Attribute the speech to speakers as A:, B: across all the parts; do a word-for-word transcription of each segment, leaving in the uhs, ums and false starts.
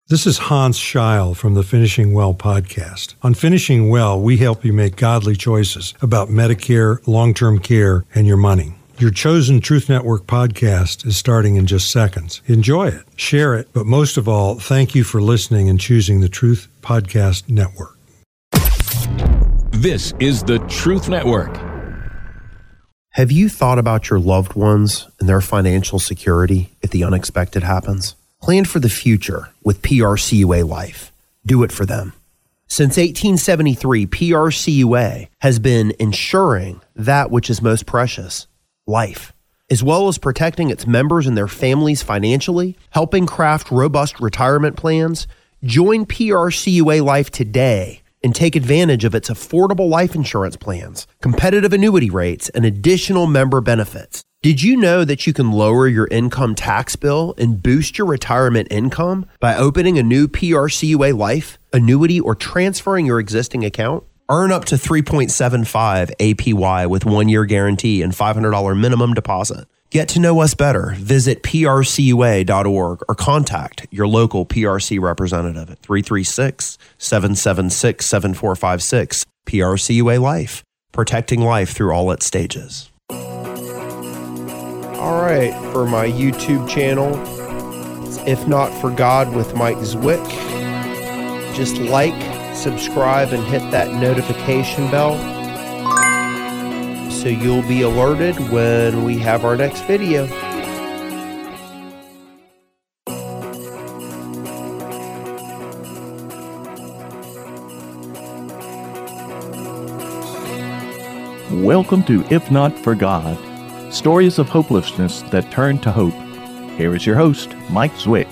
A: This is Hans Scheil from the Finishing Well podcast. On Finishing Well, we help you make godly choices about Medicare, long-term care, and your money. Your chosen Truth Network podcast is starting in just seconds. Enjoy it, share it, but most of all, thank you for listening and choosing the Truth Podcast Network.
B: This is the Truth Network.
C: Have you thought about your loved ones and their financial security if the unexpected happens? Plan for the future with P R C U A Life. Do it for them. Since eighteen seventy-three, P R C U A has been ensuring that which is most precious, life, as well as protecting its members and their families financially, helping craft robust retirement plans. Join P R C U A Life today and take advantage of its affordable life insurance plans, competitive annuity rates, and additional member benefits. Did you know that you can lower your income tax bill and boost your retirement income by opening a new P R C U A Life annuity or transferring your existing account? Earn up to three point seven five A P Y with one-year guarantee and five hundred dollars minimum deposit. Get to know us better. Visit P R C U A dot org or contact your local P R C representative at three three six, seven seven six, seven four five six. P R C U A Life, protecting life through all its stages. All right, for my YouTube channel, it's If Not For God with Mike Zwick. Just like, subscribe, and hit that notification bell so you'll be alerted when we have our next video.
D: Welcome to If Not For God, stories of hopelessness that turn to hope. Here is your host, Mike Zwick.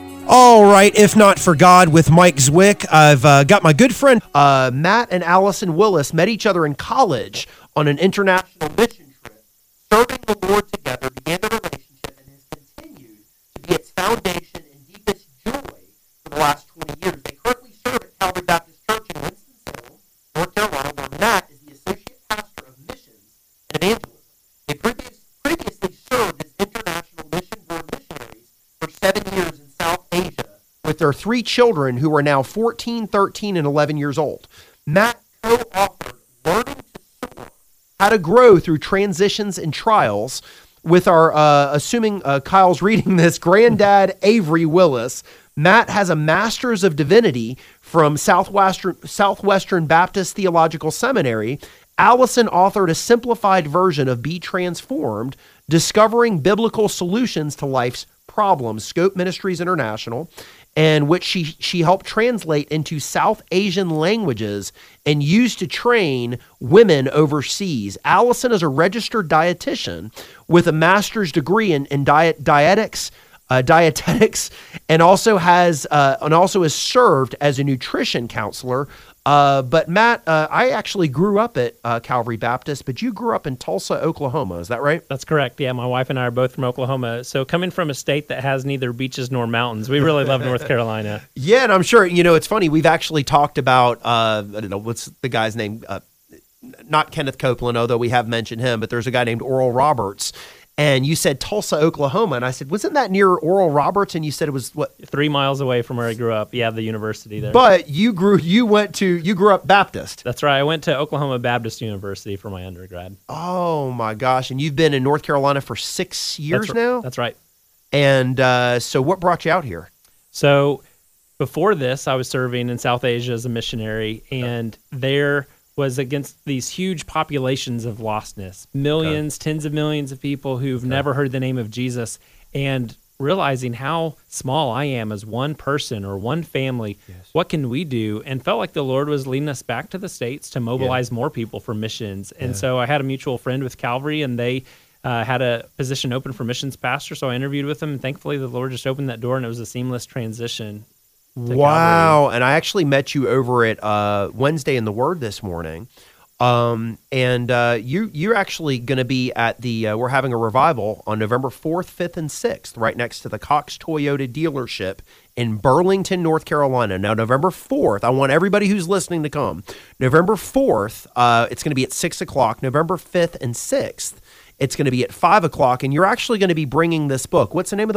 C: All right, If Not For God with Mike Zwick. I've uh, got my good friend uh, Matt and Allison Willis met each other in college on an international mission trip. Serving the Lord together began the relationship and has continued to be its foundation and deepest joy for the last twenty years. They currently serve at Calvary Baptist Church in Winston-Salem, North Carolina, where Matt is the associate pastor of missions and evangelism. They previous, previously served as international mission board missionaries for seven years in South Asia with their three children who are now fourteen, thirteen, and eleven years old. Matt co-authored Learning to Soar, How to Grow Through Transitions and Trials with our, uh, assuming uh, Kyle's reading this, granddad Avery Willis. Matt has a Master's of Divinity from Southwestern, Southwestern Baptist Theological Seminary. Allison authored a simplified version of Be Transformed, Discovering Biblical Solutions to Life's Problems, Scope Ministries International, and which she, she helped translate into South Asian languages and used to train women overseas. Allison is a registered dietitian with a master's degree in, in diet dietics, uh, dietetics, and also has uh, and also has served as a nutrition counselor. Uh, but Matt, uh, I actually grew up at uh, Calvary Baptist, but you grew up in Tulsa, Oklahoma. Is that right?
E: That's correct. Yeah, my wife and I are both from Oklahoma. So coming from a state that has neither beaches nor mountains, we really love North Carolina.
C: Yeah, and I'm sure, you know, it's funny. We've actually talked about, uh, I don't know, what's the guy's name? Uh, not Kenneth Copeland, although we have mentioned him, but there's a guy named Oral Roberts. And you said Tulsa, Oklahoma. And I said, wasn't that near Oral Roberts? And you said it was, what?
E: Three miles away from where I grew up. Yeah, the university there.
C: But you grew, you went to, you grew up Baptist.
E: That's right. I went to Oklahoma Baptist University for my undergrad.
C: Oh, my gosh. And you've been in North Carolina for six years
E: that's,
C: now?
E: That's right.
C: And uh, so what brought you out here?
E: So before this, I was serving in South Asia as a missionary, and there was against these huge populations of lostness, millions, okay. tens of millions of people who've okay. never heard the name of Jesus, and realizing how small I am as one person or one family, yes. what can we do? And felt like the Lord was leading us back to the States to mobilize yeah. more people for missions. And yeah. so I had a mutual friend with Calvary, and they uh, had a position open for missions pastor, so I interviewed with them, and thankfully the Lord just opened that door, and it was a seamless transition.
C: Wow. Calvary. And I actually met you over at uh, Wednesday in the Word this morning. Um, and uh, you, you're actually going to be at the, uh, we're having a revival on November fourth, fifth, and sixth, right next to the Cox Toyota dealership in Burlington, North Carolina. Now, November fourth, I want everybody who's listening to come. November fourth, uh, it's going to be at six o'clock. November fifth and sixth, it's going to be at five o'clock. And you're actually going to be bringing this book. What's the name of the book?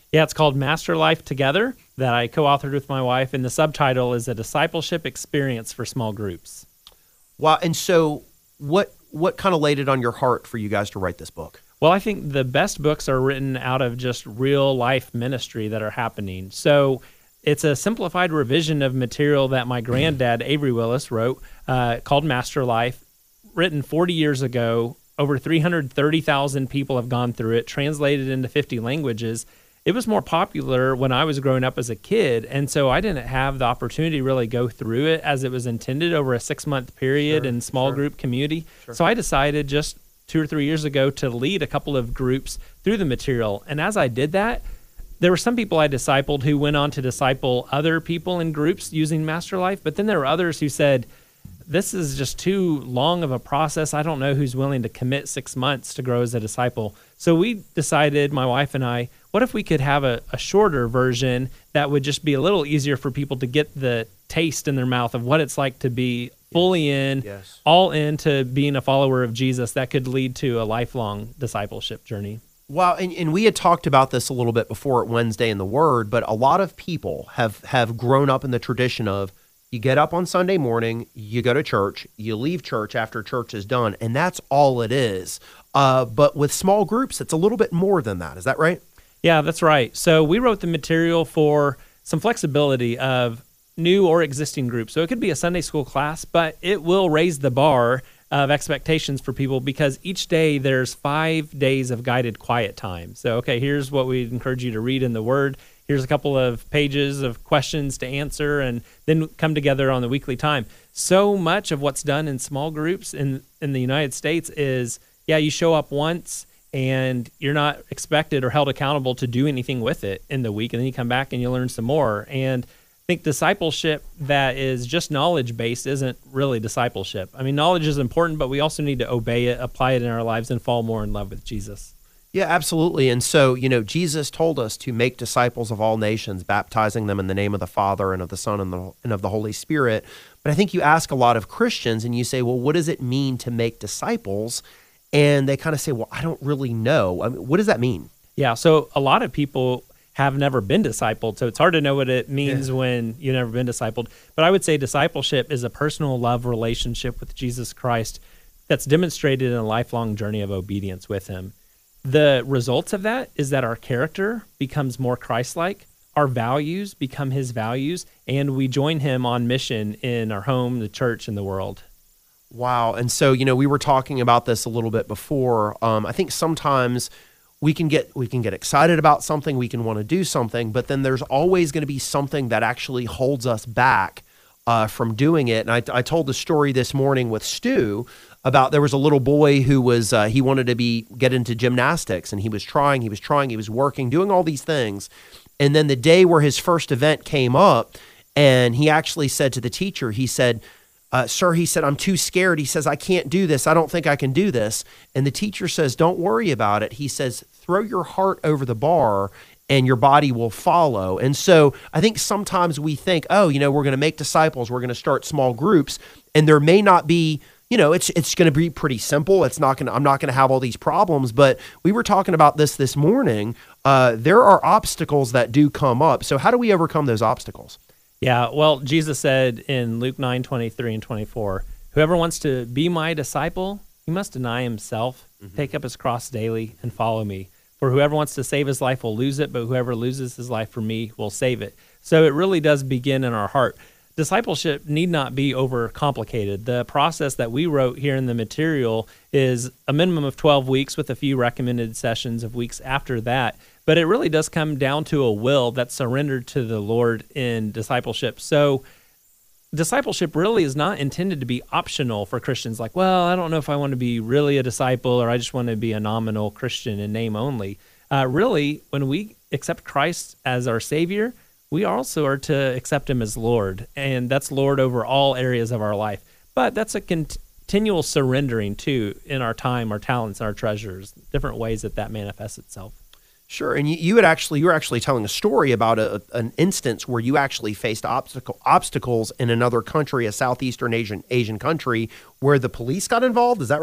E: Yeah, it's called Master Life Together that I co-authored with my wife, and the subtitle is A Discipleship Experience for Small Groups.
C: Wow. And so what what kind of laid it on your heart for you guys to write this book?
E: Well, I think the best books are written out of just real life ministry that are happening. So it's a simplified revision of material that my granddad, Avery Willis, wrote uh, called Master Life, written forty years ago. Over three hundred thirty thousand people have gone through it, translated into fifty languages. It was more popular when I was growing up as a kid, and so I didn't have the opportunity to really go through it as it was intended over a six-month period
C: Sure,
E: in small
C: sure.
E: group community.
C: Sure.
E: So I decided just two or three years ago to lead a couple of groups through the material. And as I did that, there were some people I discipled who went on to disciple other people in groups using Master Life, but then there were others who said, this is just too long of a process. I don't know who's willing to commit six months to grow as a disciple. So we decided, my wife and I, what if we could have a, a shorter version that would just be a little easier for people to get the taste in their mouth of what it's like to be fully in,
C: Yes.
E: all into being a follower of Jesus that could lead to a lifelong discipleship journey.
C: Wow, and, and we had talked about this a little bit before at Wednesday in the Word, but a lot of people have, have grown up in the tradition of you get up on Sunday morning, you go to church, you leave church after church is done, and that's all it is. Uh, but with small groups, it's a little bit more than that. Is that right?
E: Yeah, that's right. So we wrote the material for some flexibility of new or existing groups. So it could be a Sunday school class, but it will raise the bar of expectations for people because each day there's five days of guided quiet time. So, okay, here's what we encourage you to read in the Word. Here's a couple of pages of questions to answer, and then come together on the weekly time. So much of what's done in small groups in, in the United States is, yeah, you show up once, and you're not expected or held accountable to do anything with it in the week, and then you come back and you learn some more. And I think discipleship that is just knowledge-based isn't really discipleship. I mean, knowledge is important, but we also need to obey it, apply it in our lives, and fall more in love with Jesus.
C: Yeah, absolutely. And so, you know, Jesus told us to make disciples of all nations, baptizing them in the name of the Father and of the Son and, the, and of the Holy Spirit. But I think you ask a lot of Christians and you say, well, what does it mean to make disciples? And they kind of say, well, I don't really know. I mean, what does that mean?
E: Yeah, so a lot of people have never been discipled, so it's hard to know what it means
C: Yeah.
E: when you've never been discipled. But I would say discipleship is a personal love relationship with Jesus Christ that's demonstrated in a lifelong journey of obedience with him. The results of that is that our character becomes more Christ-like, our values become his values, and we join him on mission in our home, the church, and the world.
C: Wow. And so, you know, we were talking about this a little bit before. Um, I think sometimes we can get we can get excited about something, we can want to do something, but then there's always going to be something that actually holds us back uh, from doing it. And I, I told the story this morning with Stu about there was a little boy who was uh, he wanted to be get into gymnastics, and he was trying, he was trying, he was working, doing all these things. And then the day where his first event came up, and he actually said to the teacher, he said, Uh, sir, he said, I'm too scared. He says, I can't do this. I don't think I can do this. And the teacher says, don't worry about it. He says, throw your heart over the bar and your body will follow. And so I think sometimes we think, oh, you know, we're going to make disciples. We're going to start small groups. And there may not be, you know, it's it's going to be pretty simple. It's not going to, I'm not going to have all these problems. But we were talking about this this morning. Uh, there are obstacles that do come up. So how do we overcome those obstacles?
E: Yeah, well, Jesus said in Luke nine, twenty-three and twenty-four, whoever wants to be my disciple, he must deny himself, mm-hmm. take up his cross daily, and follow me. For whoever wants to save his life will lose it, but whoever loses his life for me will save it. So it really does begin in our heart. Discipleship need not be overcomplicated. The process that we wrote here in the material is a minimum of twelve weeks with a few recommended sessions of weeks after that. But it really does come down to a will that's surrendered to the Lord in discipleship. So discipleship really is not intended to be optional for Christians. Like, well, I don't know if I want to be really a disciple or I just want to be a nominal Christian in name only. Uh, really, when we accept Christ as our Savior, we also are to accept him as Lord. And that's Lord over all areas of our life. But that's a continual surrendering, too, in our time, our talents, our treasures, different ways that that manifests itself.
C: Sure, and you, you had actually you were actually telling a story about a, an instance where you actually faced obstacle obstacles in another country, a Southeastern Asian Asian country, where the police got involved. Is that right?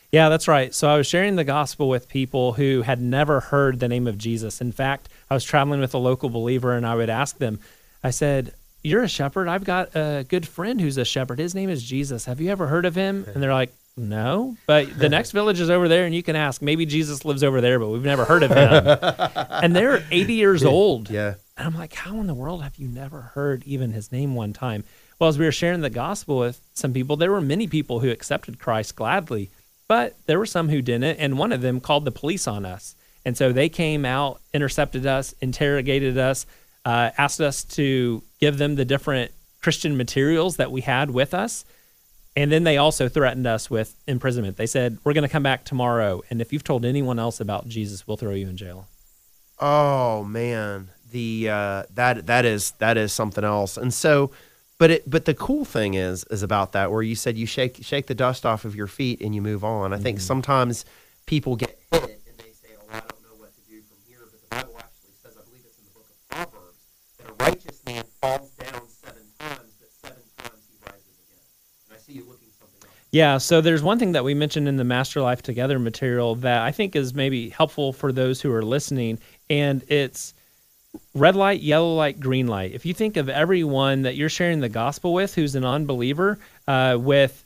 E: Yeah, that's right. So I was sharing the gospel with people who had never heard the name of Jesus. In fact, I was traveling with a local believer, and I would ask them, I said, "You're a shepherd. I've got a good friend who's a shepherd. His name is Jesus. Have you ever heard of him?" And they're like, "No, but the next village is over there, and you can ask. Maybe Jesus lives over there, but we've never heard of him." And they're eighty years old.
C: Yeah.
E: And I'm like, how in the world have you never heard even his name one time? Well, as we were sharing the gospel with some people, there were many people who accepted Christ gladly, but there were some who didn't, and one of them called the police on us. And so they came out, intercepted us, interrogated us, uh, asked us to give them the different Christian materials that we had with us. And then they also threatened us with imprisonment. They said, "We're going to come back tomorrow, and if you've told anyone else about Jesus, we'll throw you in jail."
C: Oh man, the uh, that that is that is something else. And so, but it but the cool thing is is about that, where you said you shake shake the dust off of your feet and you move on. I mm-hmm. think sometimes people get hit and they say, "Oh, I don't know what to do from here." But the Bible actually says, I believe it's in the book of Proverbs, that a righteous man falls down seven times, but seven times he rises again. And I see you looking something up.
E: Yeah, so there's one thing that we mentioned in the Master Life Together material that I think is maybe helpful for those who are listening, and it's red light, yellow light, green light. If you think of everyone that you're sharing the gospel with who's an unbeliever, uh, with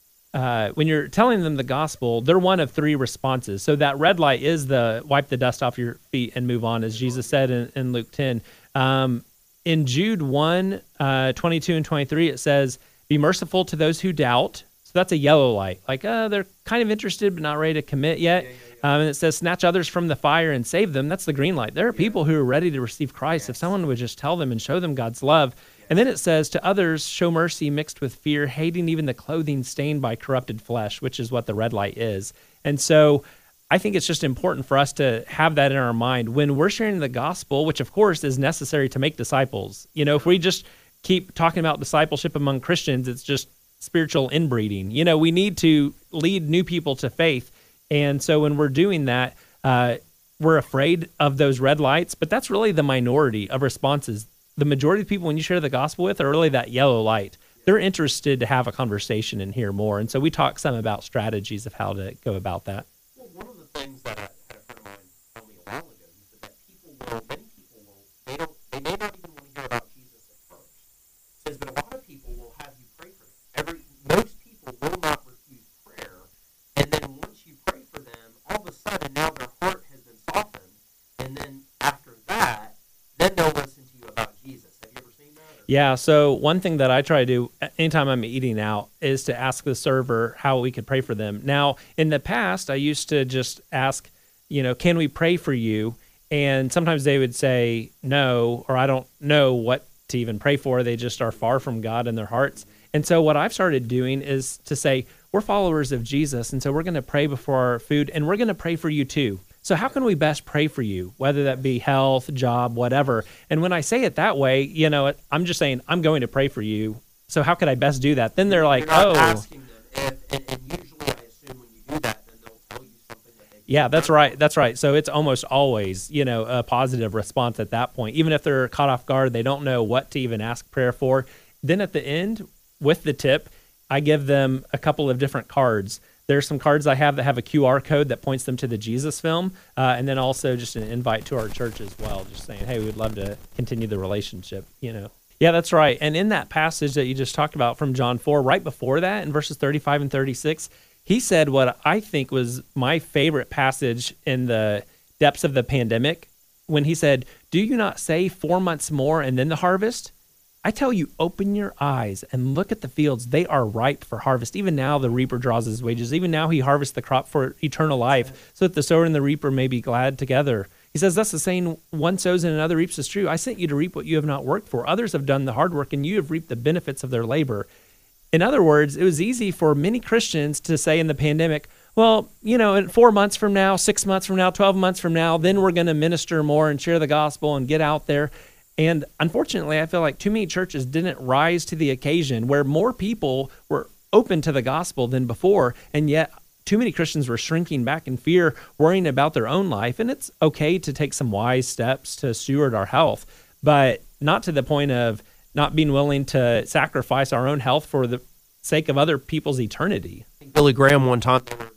E: uh, when you're telling them the gospel, they're one of three responses. So that red light is the wipe the dust off your feet and move on, as Jesus said in, in Luke ten. Um, in Jude one, uh, twenty-two and twenty-three, it says, "Be merciful to those who doubt." So that's a yellow light. Like, uh, they're kind of interested but not ready to commit yet. Yeah, yeah, yeah. Um, and it says, "Snatch others from the fire and save them." That's the green light. There are people who are ready to receive Christ. Yes. If someone would just tell them and show them God's love. Yes. And then it says, "To others, show mercy mixed with fear, hating even the clothing stained by corrupted flesh," which is what the red light is. And so I think it's just important for us to have that in our mind when we're sharing the gospel, which of course is necessary to make disciples. You know, if we just keep talking about discipleship among Christians, it's just spiritual inbreeding. You know, we need to lead new people to faith. And so when we're doing that, uh, we're afraid of those red lights, but that's really the minority of responses. The majority of people, when you share the gospel with, are really that yellow light. They're interested to have a conversation and hear more. And so we talk some about strategies of how to go about that.
C: Well, one of the things that I had a friend of mine tell me a while ago, he said that people will, many people will, they don't, they may not even want to hear about Jesus at first. He says, but a lot of people will have you pray for them. Every, most people will not refuse prayer. And then once you pray for them, all of a sudden now their heart has been softened. And then after that, then they'll listen to you about Jesus. Have you ever seen that? Or?
E: Yeah, so one thing that I try to do anytime I'm eating out is to ask the server how we could pray for them. Now, in the past, I used to just ask, you know, "Can we pray for you?" And sometimes they would say no, or I don't know what to even pray for. They just are far from God in their hearts. And so what I've started doing is to say, we're followers of Jesus, and so we're going to pray before our food, and we're going to pray for you too. So how can we best pray for you, whether that be health, job, whatever? And when I say it that way, you know, I'm just saying, I'm going to pray for you. So how could I best do that? Then they're like,
C: You're not
E: oh.
C: asking them. And, and, and usually I assume when you do that, then they'll tell you something that they
E: Yeah, that's right. That's right. So it's almost always, you know, a positive response at that point. Even if they're caught off guard, they don't know what to even ask prayer for. Then at the end, with the tip, I give them a couple of different cards. There's some cards I have that have a Q R code that points them to the Jesus film, uh, and then also just an invite to our church as well, just saying, hey, we'd love to continue the relationship, you know. Yeah, that's right. And in that passage that you just talked about from John four, right before that, in verses thirty-five and thirty-six, he said what I think was my favorite passage in the depths of the pandemic, when he said, "Do you not say four months more and then the harvest? I tell you, open your eyes and look at the fields. They are ripe for harvest. Even now the reaper draws his wages. Even now he harvests the crop for eternal life, so that the sower and the reaper may be glad together." He says, "Thus the saying, one sows and another reaps is true. I sent you to reap what you have not worked for. Others have done the hard work, and you have reaped the benefits of their labor." In other words, it was easy for many Christians to say in the pandemic, well, you know, in four months from now, six months from now, twelve months from now, then we're going to minister more and share the gospel and get out there. And unfortunately, I feel like too many churches didn't rise to the occasion where more people were open to the gospel than before, and yet too many Christians were shrinking back in fear, worrying about their own life. And it's okay to take some wise steps to steward our health, but not to the point of not being willing to sacrifice our own health for the sake of other people's eternity.
C: Billy Graham one time, they were, they were talking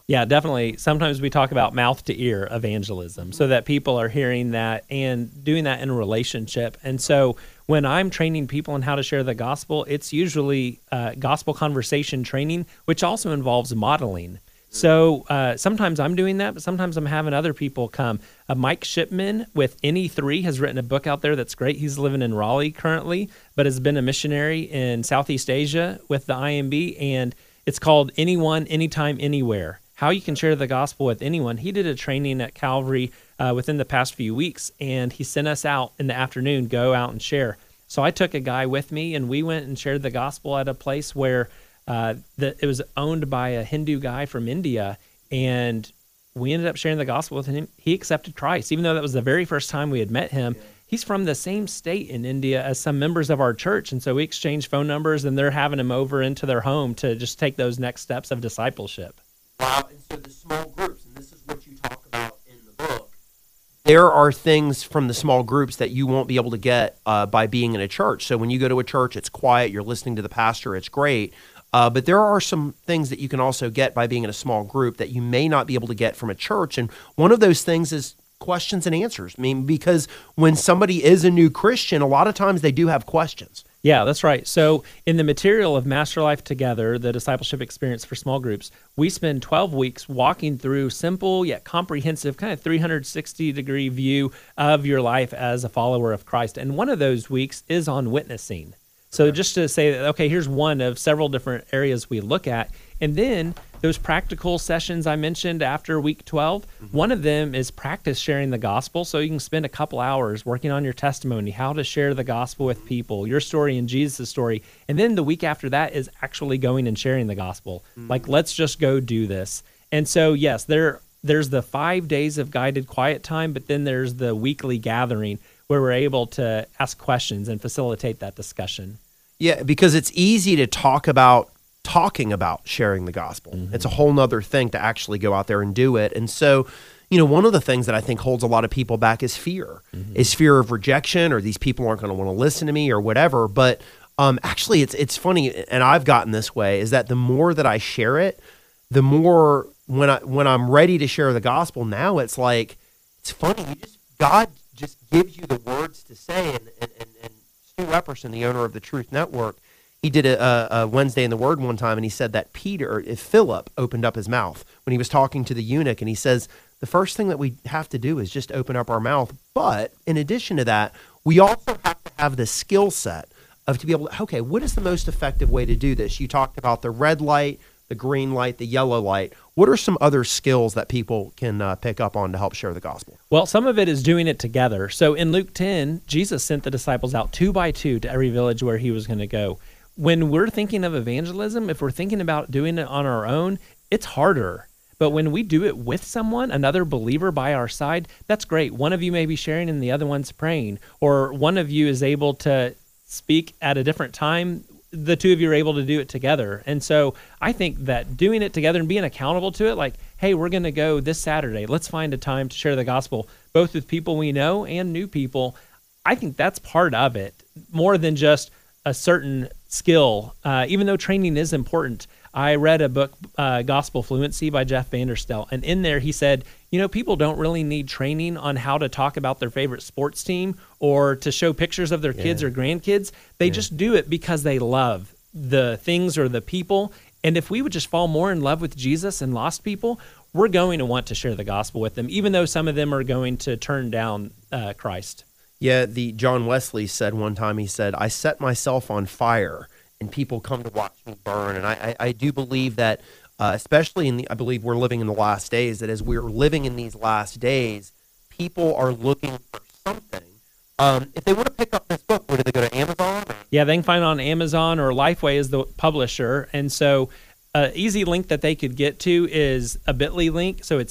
E: Yeah, definitely. Sometimes we talk about mouth to ear evangelism so that people are hearing that and doing that in a relationship. And so when I'm training people on how to share the gospel, it's usually uh, gospel conversation training, which also involves modeling. So uh, sometimes I'm doing that, but sometimes I'm having other people come. Uh, Mike Shipman with N E three has written a book out there that's great. He's living in Raleigh currently, but has been a missionary in Southeast Asia with the I M B, and it's called Anyone, Anytime, Anywhere. How you can share the gospel with anyone. He did a training at Calvary uh, within the past few weeks, and he sent us out in the afternoon, go out and share. So I took a guy with me, and we went and shared the gospel at a place where uh, the, it was owned by a Hindu guy from India, and we ended up sharing the gospel with him. He accepted Christ, even though that was the very first time we had met him. He's from the same state in India as some members of our church, and so we exchanged phone numbers, and they're having him over into their home to just take those next steps of discipleship.
C: Wow, and so the small groups, and this is what you talk about in the book, there are things from the small groups that you won't be able to get uh, by being in a church. So when you go to a church, it's quiet, you're listening to the pastor, it's great. Uh, but there are some things that you can also get by being in a small group that you may not be able to get from a church. And one of those things is questions and answers. I mean, because when somebody is a new Christian, a lot of times they do have questions.
E: Yeah, that's right. So in the material of Master Life Together, the discipleship experience for small groups, we spend twelve weeks walking through simple yet comprehensive, kind of three hundred sixty degree view of your life as a follower of Christ. And one of those weeks is on witnessing. So just to say that, okay, here's one of several different areas we look at. And then those practical sessions I mentioned after week twelve, mm-hmm. one of them is practice sharing the gospel. So you can spend a couple hours working on your testimony, how to share the gospel with people, your story and Jesus' story. And then the week after that is actually going and sharing the gospel. Mm-hmm. Like, let's just go do this. And so, yes, there there's the five days of guided quiet time, but then there's the weekly gathering where we're able to ask questions and facilitate that discussion.
C: Yeah, because it's easy to talk about talking about sharing the gospel. Mm-hmm. It's a whole nother thing to actually go out there and do it. And so, you know, one of the things that I think holds a lot of people back is fear, mm-hmm. is fear of rejection, or these people aren't going to want to listen to me or whatever. But um, actually, it's it's funny, and I've gotten this way, is that the more that I share it, the more when I when I'm ready to share the gospel, now it's like, it's funny. You just God just gives you the words to say, and and and, and Stu Epperson, the owner of the Truth Network, he did a, a Wednesday in the Word one time, and he said that Peter, if Philip opened up his mouth when he was talking to the eunuch, and he says, the first thing that we have to do is just open up our mouth. But in addition to that, we also have to have the skill set of to be able to, okay, what is the most effective way to do this? You talked about the red light, the green light, the yellow light. What are some other skills that people can uh, pick up on to help share the gospel?
E: Well, some of it is doing it together. So in Luke ten, Jesus sent the disciples out two by two to every village where he was going to go. When we're thinking of evangelism, if we're thinking about doing it on our own, it's harder. But when we do it with someone, another believer by our side, that's great. One of you may be sharing and the other one's praying, or one of you is able to speak at a different time. The two of you are able to do it together. And so I think that doing it together and being accountable to it, like, hey, we're going to go this Saturday. Let's find a time to share the gospel, both with people we know and new people. I think that's part of it, more than just a certain skill. Uh, even though training is important, I read a book, uh, Gospel Fluency by Jeff Vanderstelt, and in there he said, you know, people don't really need training on how to talk about their favorite sports team or to show pictures of their kids yeah. or grandkids. They yeah. just do it because they love the things or the people. And if we would just fall more in love with Jesus and lost people, we're going to want to share the gospel with them, even though some of them are going to turn down uh, Christ.
C: Yeah, the John Wesley said one time, he said, I set myself on fire and people come to watch me burn. And I, I, I do believe that, uh, especially in the, I believe we're living in the last days, that as we're living in these last days, people are looking for something. Um, if they want to pick up this book, where do they go, to Amazon? Or?
E: Yeah, they can find it on Amazon, or Lifeway is the publisher. And so an uh, easy link that they could get to is a bit dot l y link. So it's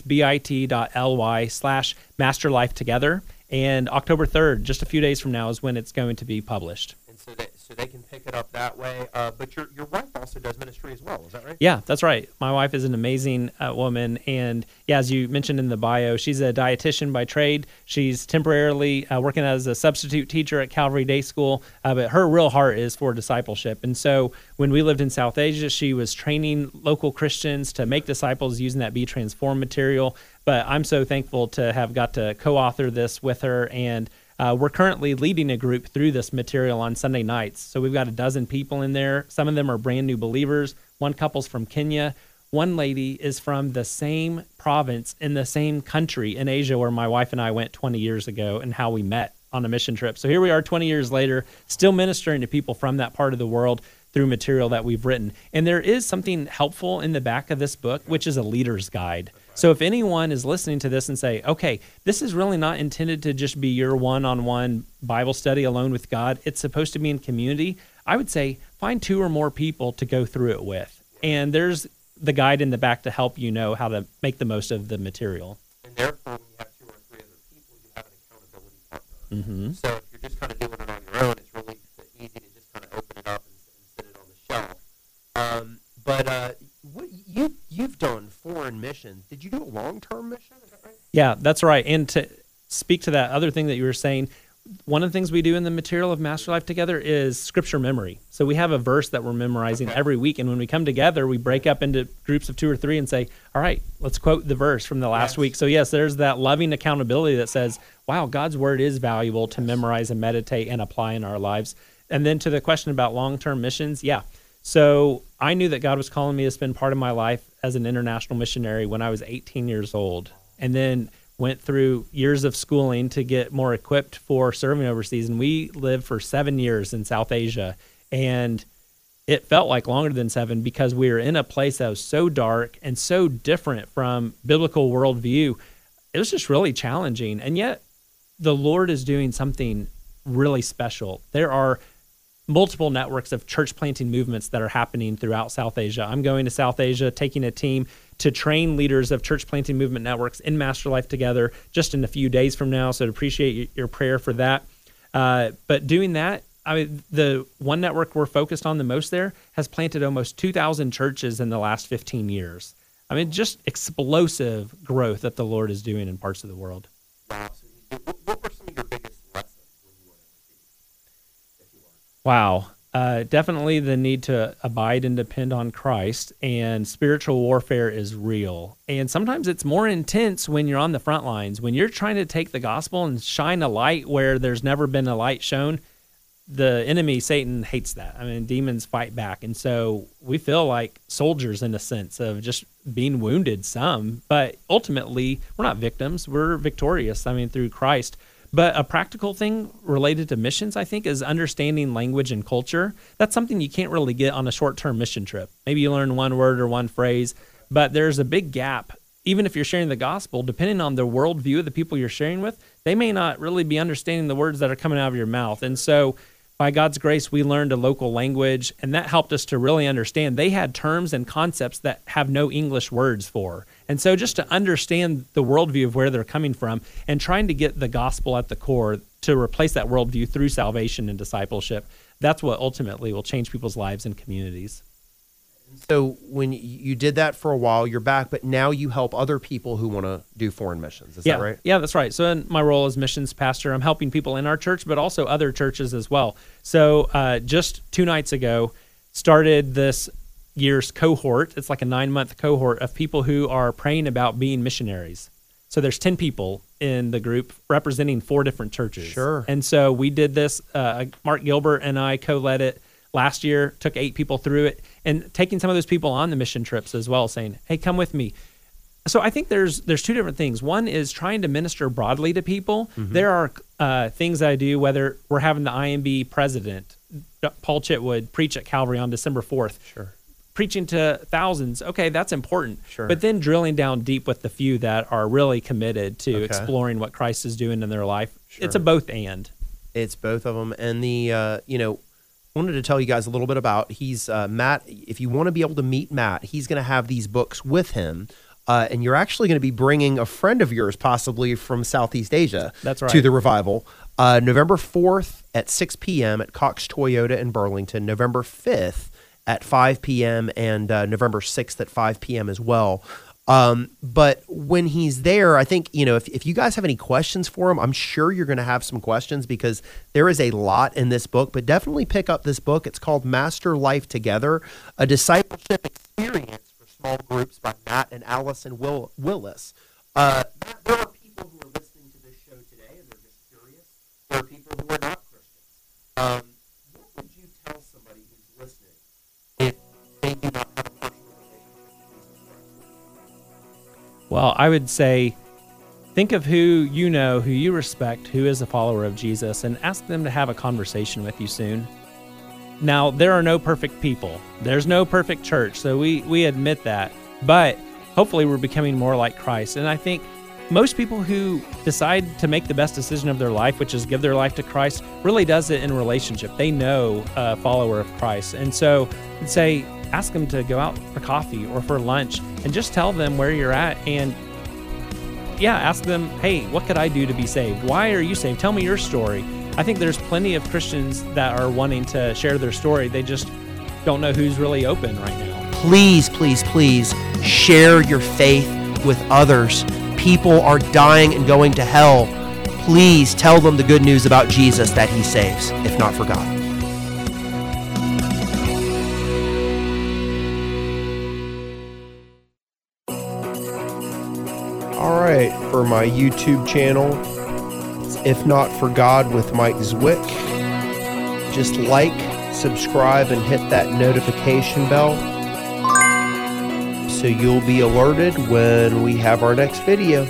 E: bit.ly slash Master Life Together. And October third, just a few days from now, is when it's going to be published.
C: And so, that, so so they can pick it up that way. Uh, but your your wife also does ministry as well, is that right?
E: Yeah, that's right. My wife is an amazing uh, woman, and yeah, as you mentioned in the bio, she's a dietitian by trade. She's temporarily uh, working as a substitute teacher at Calvary Day School, uh, but her real heart is for discipleship. And so when we lived in South Asia, she was training local Christians to make disciples using that Be Transformed material. But I'm so thankful to have got to co-author this with her, and Uh, we're currently leading a group through this material on Sunday nights. So we've got a dozen people in there. Some of them are brand new believers. One couple's from Kenya. One lady is from the same province in the same country in Asia where my wife and I went twenty years ago and how we met on a mission trip. So here we are twenty years later, still ministering to people from that part of the world through material that we've written. And there is something helpful in the back of this book, which is a leader's guide. So if anyone is listening to this and say, okay, this is really not intended to just be your one-on-one Bible study alone with God, it's supposed to be in community, I would say find two or more people to go through it with. And there's the guide in the back to help you know how to make the most of the material.
C: And therefore, when you have two or three other people, you have an accountability partner.
E: Mm-hmm.
C: So if you're just kind of doing it on your own, it's really easy to just kind of open it up and, and sit it on the shelf. Um, but uh, what, you, you've done foreign missions. Did you do a long-term mission? Is that right?
E: Yeah, that's right. And to speak to that other thing that you were saying, one of the things we do in the material of Master Life Together is scripture memory. So we have a verse that we're memorizing
C: Okay.
E: every week, and when we come together, we break up into groups of two or three and say, all right, let's quote the verse from the last
C: Yes.
E: week. So yes, there's that loving accountability that says, wow, God's word is valuable to memorize and meditate and apply in our lives. And then to the question about long-term missions, yeah. So I knew that God was calling me to spend part of my life as an international missionary when I was eighteen years old, and then went through years of schooling to get more equipped for serving overseas. And we lived for seven years in South Asia, and it felt like longer than seven because we were in a place that was so dark and so different from biblical worldview. It was just really challenging. And yet the Lord is doing something really special. There are multiple networks of church planting movements that are happening throughout South Asia. I'm going to South Asia, taking a team to train leaders of church planting movement networks in Master Life Together just in a few days from now. So I'd appreciate your prayer for that. Uh, but doing that, I mean, the one network we're focused on the most there has planted almost two thousand churches in the last fifteen years. I mean, just explosive growth that the Lord is doing in parts of the world.
C: Wow. So what, what were some of your biggest lessons when you went overseas, if you were?
E: Wow. Uh, definitely the need to abide and depend on Christ, and spiritual warfare is real. And sometimes it's more intense when you're on the front lines. When you're trying to take the gospel and shine a light where there's never been a light shown, the enemy, Satan, hates that. I mean, demons fight back. And so we feel like soldiers in a sense of just being wounded some, but ultimately we're not victims. We're victorious, I mean, through Christ. But a practical thing related to missions, I think, is understanding language and culture. That's something you can't really get on a short-term mission trip. Maybe you learn one word or one phrase, but there's a big gap. Even if you're sharing the gospel, depending on the worldview of the people you're sharing with, they may not really be understanding the words that are coming out of your mouth. And so by God's grace, we learned a local language, and that helped us to really understand. They had terms and concepts that have no English words for. And so just to understand the worldview of where they're coming from and trying to get the gospel at the core to replace that worldview through salvation and discipleship, that's what ultimately will change people's lives and communities.
C: So when you did that for a while, you're back, but now you help other people who want to do foreign missions. Is
E: yeah,
C: that right?
E: Yeah, that's right. So in my role as missions pastor, I'm helping people in our church, but also other churches as well. So uh, just two nights ago, started this year's cohort. It's like a nine-month cohort of people who are praying about being missionaries. So there's ten people in the group representing four different churches.
C: Sure.
E: And so we did this. Uh, Mark Gilbert and I co-led it last year, took eight people through it, and taking some of those people on the mission trips as well, saying, hey, come with me. So I think there's there's two different things. One is trying to minister broadly to people. Mm-hmm. There are uh, things I do, whether we're having the I M B president, Paul Chitwood, preach at Calvary on December fourth.
C: Sure.
E: Preaching to thousands, okay, that's important.
C: Sure.
E: But then drilling down deep with the few that are really committed to
C: Okay.
E: exploring what Christ is doing in their life.
C: Sure.
E: It's a both and.
C: It's both of them. And the, uh, you know, wanted to tell you guys a little bit about, he's, uh, Matt, if you want to be able to meet Matt, he's going to have these books with him. Uh, and you're actually going to be bringing a friend of yours, possibly from Southeast Asia,
E: That's right.
C: to the revival. Uh, November fourth at six p.m. at Cox Toyota in Burlington. November fifth at five p.m. and uh, November sixth at five p.m. as well. Um, but when he's there, I think, you know, if, if you guys have any questions for him, I'm sure you're going to have some questions because there is a lot in this book, but definitely pick up this book. It's called Master Life Together, a discipleship experience for small groups by Matt and Allison Will- Willis. Uh, Matt, there are people who are listening to this show today and they're just curious. There are people who are not Christians. Um, what would you tell somebody who's listening if they do not have a personal
E: Well, I would say think of who you know, who you respect, who is a follower of Jesus, and ask them to have a conversation with you soon. Now, there are no perfect people. There's no perfect church, so we, we admit that. But hopefully we're becoming more like Christ. And I think most people who decide to make the best decision of their life, which is give their life to Christ, really does it in relationship. They know a follower of Christ. And so I'd say, ask them to go out for coffee or for lunch and just tell them where you're at. And yeah, ask them, hey, what could I do to be saved? Why are you saved? Tell me your story. I think there's plenty of Christians that are wanting to share their story. They just don't know who's really open right now.
C: Please, please, please share your faith with others. People are dying and going to hell. Please tell them the good news about Jesus, that he saves, if not for God. All right, for my YouTube channel, it's If Not For God with Mike Zwick. Just like, subscribe, and hit that notification bell so you'll be alerted when we have our next video.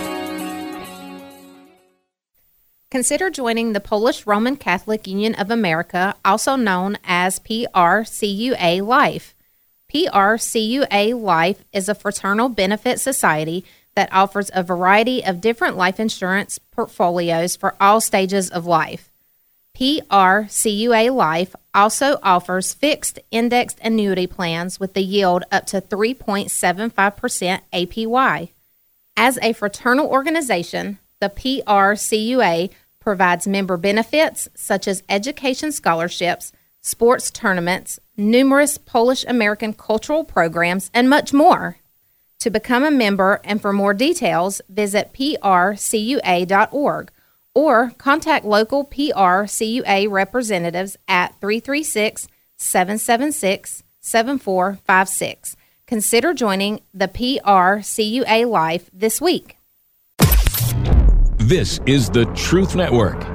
F: Consider joining the Polish Roman Catholic Union of America, also known as P R C U A Life. P R C U A Life is a fraternal benefit society that offers a variety of different life insurance portfolios for all stages of life. P R C U A Life also offers fixed indexed annuity plans with the yield up to three point seven five percent A P Y. As a fraternal organization, the P R C U A provides member benefits such as education scholarships, sports tournaments, numerous Polish-American cultural programs, and much more. To become a member and for more details, visit P R C U A dot org or contact local P R C U A representatives at three three six, seven seven six, seven four five six. Consider joining the P R C U A Life this week.
B: This is the Truth Network.